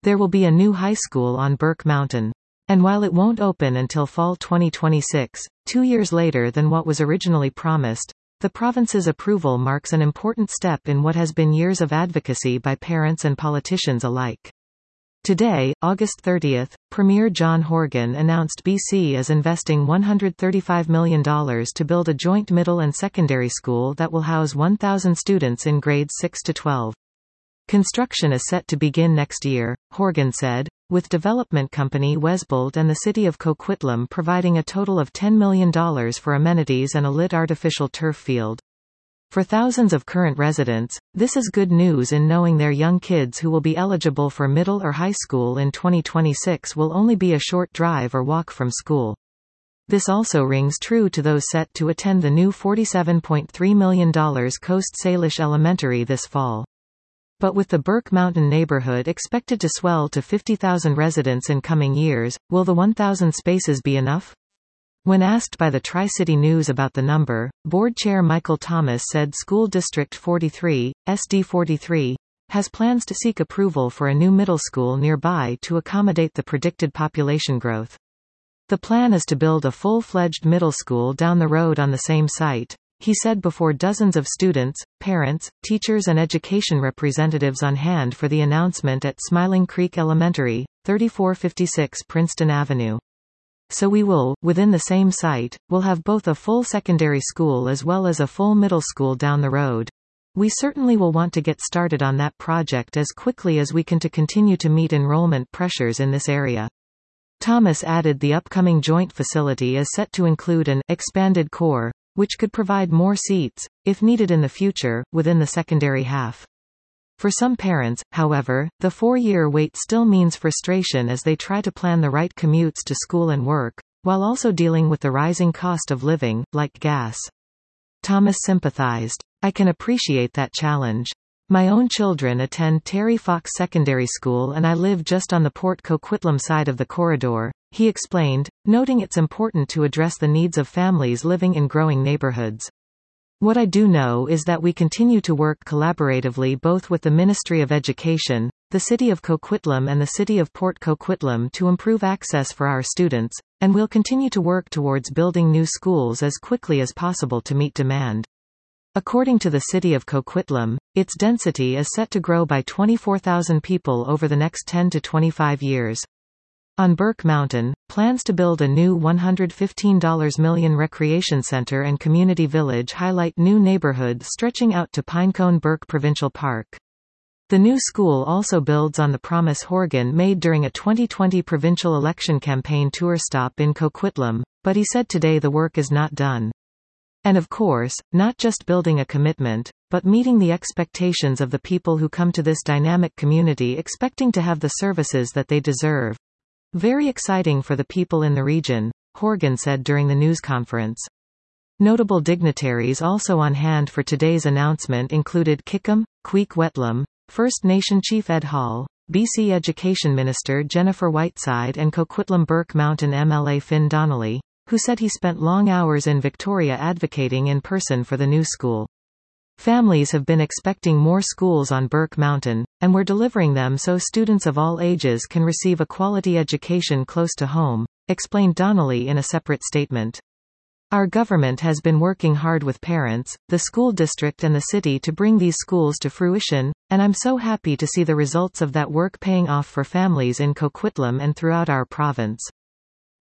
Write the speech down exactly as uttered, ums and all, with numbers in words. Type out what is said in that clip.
There will be a new high school on Burke Mountain. And while it won't open until fall twenty twenty-six, two years later than what was originally promised, the province's approval marks an important step in what has been years of advocacy by parents and politicians alike. Today, August thirtieth, Premier John Horgan announced B C is investing one hundred thirty-five million dollars to build a joint middle and secondary school that will house one thousand students in grades six to twelve. Construction is set to begin next year, Horgan said, with development company Wesbolt and the city of Coquitlam providing a total of ten million dollars for amenities and a lit artificial turf field. For thousands of current residents, this is good news in knowing their young kids who will be eligible for middle or high school in twenty twenty-six will only be a short drive or walk from school. This also rings true to those set to attend the new forty-seven point three million dollars Coast Salish Elementary this fall. But with the Burke Mountain neighborhood expected to swell to fifty thousand residents in coming years, will the one thousand spaces be enough? When asked by the Tri-City News about the number, Board Chair Michael Thomas said School District forty-three, S D forty-three, has plans to seek approval for a new middle school nearby to accommodate the predicted population growth. The plan is to build a full-fledged middle school down the road on the same site, he said before dozens of students, parents, teachers and education representatives on hand for the announcement at Smiling Creek Elementary, thirty-four fifty-six Princeton Avenue. So we will, within the same site, will have both a full secondary school as well as a full middle school down the road. We certainly will want to get started on that project as quickly as we can to continue to meet enrollment pressures in this area. Thomas added the upcoming joint facility is set to include an expanded core, which could provide more seats, if needed in the future, within the secondary half. For some parents, however, the four-year wait still means frustration as they try to plan the right commutes to school and work, while also dealing with the rising cost of living, like gas. Thomas sympathized. I can appreciate that challenge. My own children attend Terry Fox Secondary School and I live just on the Port Coquitlam side of the corridor, he explained, noting it's important to address the needs of families living in growing neighborhoods. What I do know is that we continue to work collaboratively both with the Ministry of Education, the City of Coquitlam and the City of Port Coquitlam to improve access for our students, and we'll continue to work towards building new schools as quickly as possible to meet demand. According to the City of Coquitlam, its density is set to grow by twenty-four thousand people over the next ten to twenty-five years. On Burke Mountain, plans to build a new one hundred fifteen million dollars recreation center and community village highlight new neighborhoods stretching out to Pinecone Burke Provincial Park. The new school also builds on the promise Horgan made during a twenty twenty provincial election campaign tour stop in Coquitlam, but he said today the work is not done. And of course, not just building a commitment, but meeting the expectations of the people who come to this dynamic community expecting to have the services that they deserve. Very exciting for the people in the region, Horgan said during the news conference. Notable dignitaries also on hand for today's announcement included Kickham, Queek-Wetlam, First Nation Chief Ed Hall, B C Education Minister Jennifer Whiteside and Coquitlam Burke Mountain M L A Finn Donnelly, who said he spent long hours in Victoria advocating in person for the new school. Families have been expecting more schools on Burke Mountain, and we're delivering them so students of all ages can receive a quality education close to home, explained Donnelly in a separate statement. Our government has been working hard with parents, the school district and the city to bring these schools to fruition, and I'm so happy to see the results of that work paying off for families in Coquitlam and throughout our province.